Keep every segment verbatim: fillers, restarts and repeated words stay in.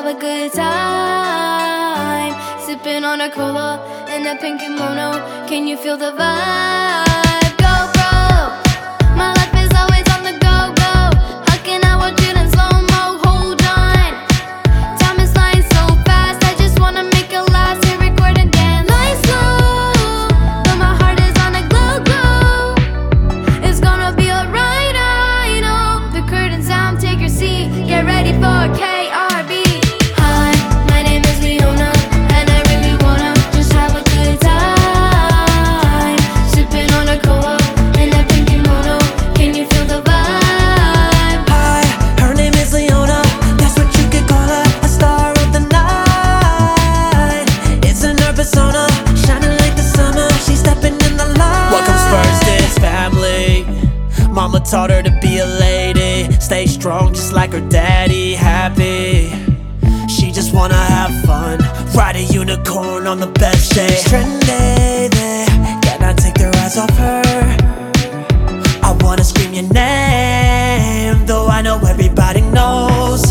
a good time. Sipping on a cola in a pink kimono. Can you feel the vibe? Go, bro. My life is always on the go, go. How can I watch it in slow-mo? Hold on. Time is flying so fast. I just wanna make it last. Hit record again. Lie slow, but my heart is on a glow, glow. It's gonna be alright, I know. The curtains down, take your seat. Get ready for K R B. Hi, my name is Leona, and I really wanna just have a good time. Sipping on a cola in a pink kimono. Can you feel the vibe? Hi, her name is Leona. That's what you could call her, a star of the night. It's in her persona, shining like the summer. She's stepping in the light. What comes first is family. Mama taught her to be a lady. Stay strong just like her daddy. Happy, she just wanna have fun. Ride a unicorn on the best day. She's trendy, they cannot take their eyes off her. I wanna scream your name, though I know everybody knows.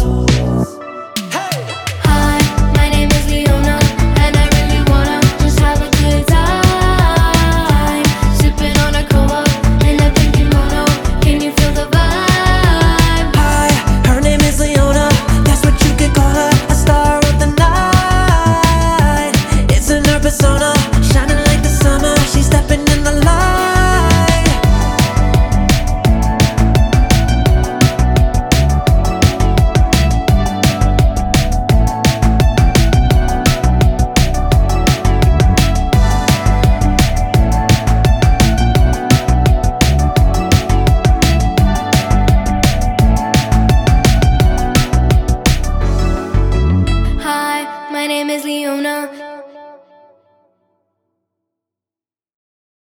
Hi, my name is Leona, and I really wanna just have a good time. Sipping on a cola in a pink kimono. Can you feel the vibe? Hi, her name is Leona. That's what you could call her, a star of the night. It's in her persona, shining like the summer. She's stepping in the light. Hi, my name is Leona,